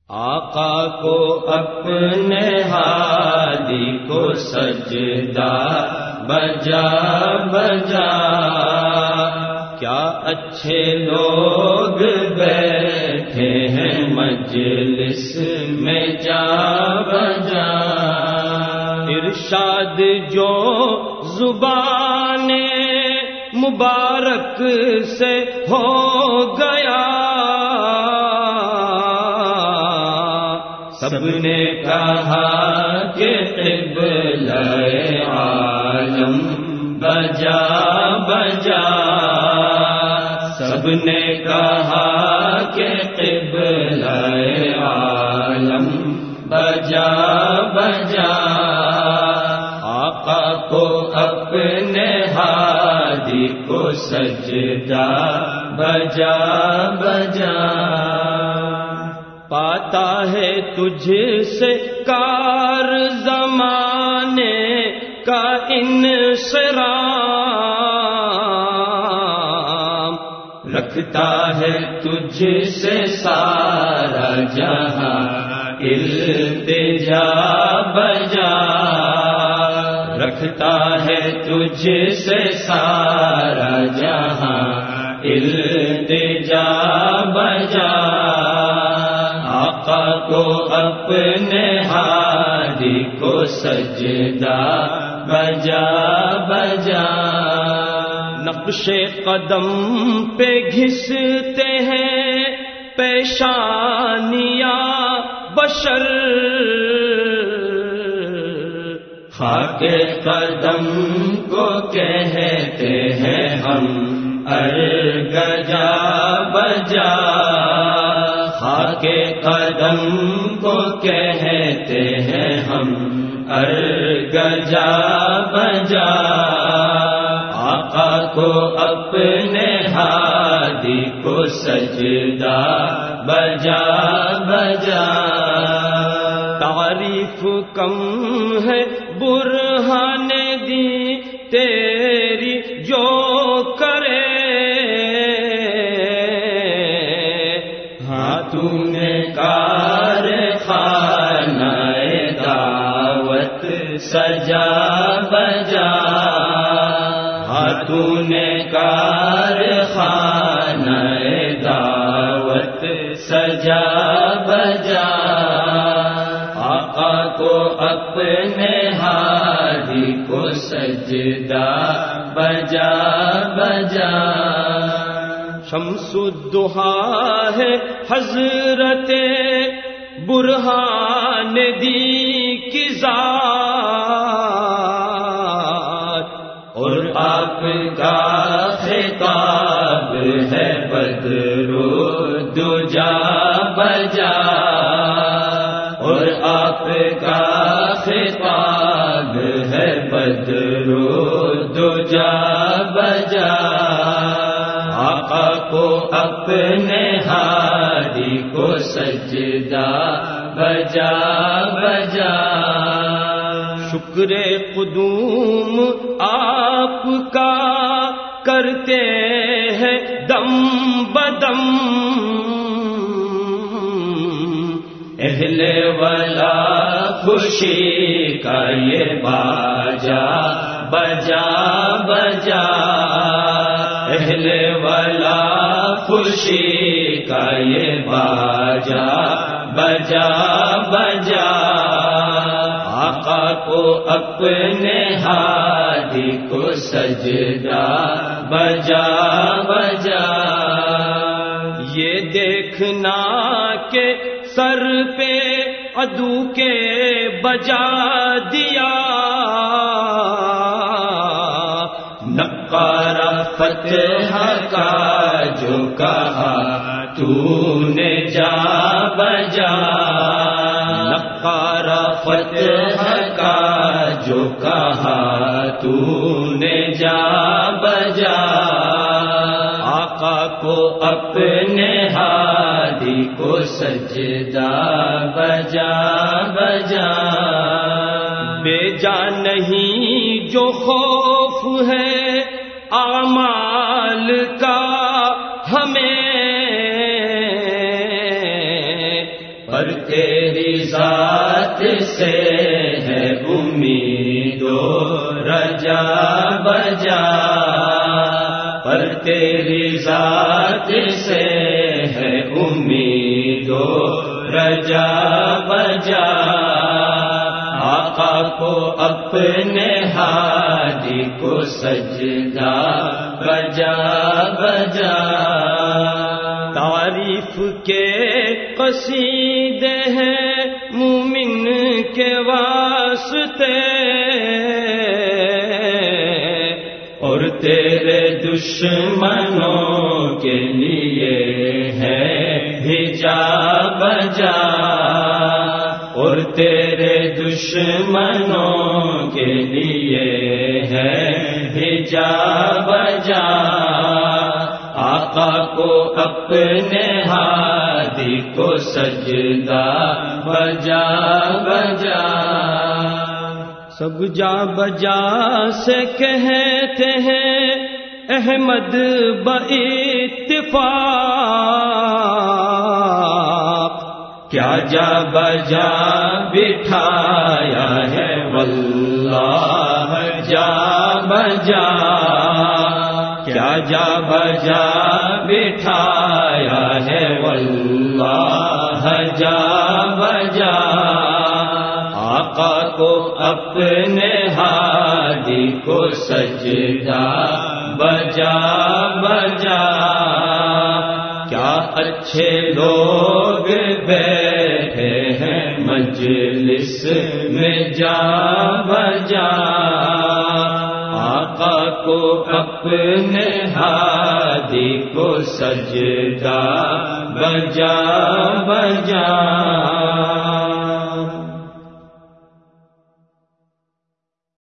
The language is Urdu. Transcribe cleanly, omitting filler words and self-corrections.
آقا کو اپنے ہادی کو سجدہ بجا بجا، کیا اچھے لوگ بیٹھے ہیں مجلس میں جا بجا۔ ارشاد جو زبان مبارک سے ہو گیا، سب نے کہا کہ قبلہ عالم بجا بجا، سب نے کہا کہ قبلہ عالم بجا بجا۔ آقا کو اپنے ہادی کو سجدہ بجا بجا، پاتا ہے تجھ سے کار زمانے کا انصرام، رکھتا ہے تجھ سے سارا جہاں التجا بجا، رکھتا ہے تجھ سے سارا جہاں التجا بجا۔ آقا کو اپنے ہادی کو سجدہ بجا بجا، نقش قدم پہ گھستے ہیں پیشانیاں بشر، خاک قدم کو کہتے ہیں ہم ارگجا بجا، خاک قدم کو کہتے ہیں ہم ارگجا بجا۔ آقا کو اپنے ہادی کو سجدہ بجا بجا، تعریف کم ہے برہان دی تیری جو کرے، ہاں تو نے کارخانہ دعوت سجا بجا، ہاں تو نے کارخانہ دعوت سجا بجا۔ آقا کو اپنے ہادی کو سجدہ بجا بجا، شمس الضحیٰ ہے حضرت برہان دی کی ذات، اور آپ کا خطاب ہے بدر الدجا بجا، اور آپ کا خطاب ہے بدر الدجا بجا۔ آقا کو اپنے ہادی کو سجدہ بجا بجا، شکر قدوم آپ کا کرتے ہیں دم بدم، اہل ولا خوشی کا یہ باجا بجا بجا، اہل ولا خوشی کا یہ باجا بجا بجا۔ آقا کو اپنے ہادی کو سجدہ بجا بجا، یہ دیکھنا کہ سر پہ عدو کے بجا دیا، نقارہ فتح کا جو کہا تو نے جا بجا، نقارہ فتح کا جو کہا تو نے جا بجا۔ آقا کو اپنے ہادی کو سجدہ بجا بجا، بے جا نہیں جو خوف ہے اعمال کا ہمیں، پر تیری ذات سے ہے امید و رجا بجا، پر تیری ذات سے ہے امید و رجا بجا، آقا کو اپنے ہادی کو سجدہ بجا بجا، تعریف کے قصیدے ہیں مومن کے واسطے، اور تیرے دشمنوں کے لیے ہے بھیجا بجا، اور تیرے دشمنوں کے لیے ہے بھیجا بجا، آقا کو اپنے ہادی کو سجدہ بجا بجا، سب جا بجا سے کہتے ہیں احمد باتفاق، کیا جا بجا بٹھایا ہے واللہ جا بجا، کیا جا بجا بٹھایا ہے واللہ جا بجا، آقا کو اپنے ہادی کو سجدہ بجا بجا، کیا اچھے لوگ بیٹھے ہیں مجلس میں جا بجا، آقا کو اپنے ہادی کو سجدہ بجا بجا۔